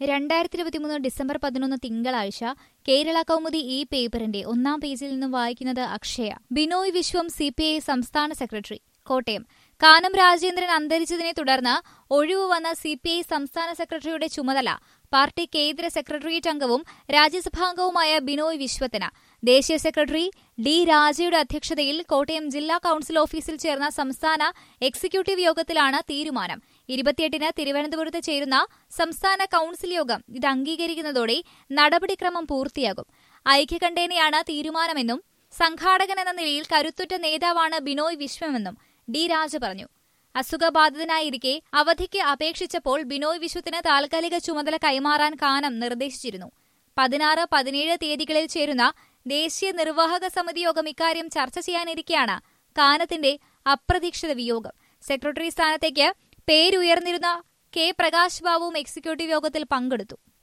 2023 December 11 തിങ്കളാഴ്ച കേരള കൗമുദി ഈ പേപ്പറിന്റെ ഒന്നാം പേജിൽ നിന്നും വായിക്കുന്നത് അക്ഷയ. ബിനോയ് വിശ്വം സിപിഐ സംസ്ഥാന സെക്രട്ടറി കോട്ടയം. കാനം രാജേന്ദ്രൻ അന്തരിച്ചതിനെ തുടർന്ന് ഒഴിവ് വന്ന സിപിഐ സംസ്ഥാന സെക്രട്ടറിയുടെ ചുമതല പാർട്ടി കേന്ദ്ര സെക്രട്ടേറിയറ്റ് അംഗവും രാജ്യസഭാംഗവുമായ ബിനോയ് വിശ്വത്തിന് ദേശീയ സെക്രട്ടറി ഡി രാജയുടെ അധ്യക്ഷതയിൽ കോട്ടയം ജില്ലാ കൌൺസിൽ ഓഫീസിൽ ചേർന്ന സംസ്ഥാന എക്സിക്യൂട്ടീവ് യോഗത്തിലാണ് തീരുമാനം. 28-ന് തിരുവനന്തപുരത്ത് ചേരുന്ന സംസ്ഥാന കൌൺസിൽ യോഗം ഇത് അംഗീകരിക്കുന്നതോടെ നടപടിക്രമം പൂർത്തിയാകും. ഐക്യകണ്ഠേനയാണ് തീരുമാനമെന്നും സംഘാടകൻ എന്ന നിലയിൽ കരുത്തുറ്റ നേതാവാണ് ബിനോയ് വിശ്വമെന്നും ഡി രാജ പറഞ്ഞു. അസുഖബാധിതനായിരിക്കെ അവധിക്ക് അപേക്ഷിച്ചപ്പോൾ ബിനോയ് വിശ്വത്തിന് താൽക്കാലിക ചുമതല കൈമാറാൻ കാനം നിർദ്ദേശിച്ചിരുന്നു. 16, 17 തീയതികളിൽ ചേരുന്ന ദേശീയ നിർവാഹക സമിതി യോഗം ഇക്കാര്യം ചർച്ച ചെയ്യാനിരിക്കെയാണ് കാനത്തിന്റെ അപ്രതീക്ഷിത വിയോഗം. സെക്രട്ടറി സ്ഥാനത്തേക്ക് പേരുയർന്നിരുന്ന കെ പ്രകാശ് ബാബുവും എക്സിക്യൂട്ടീവ് യോഗത്തിൽ പങ്കെടുത്തു.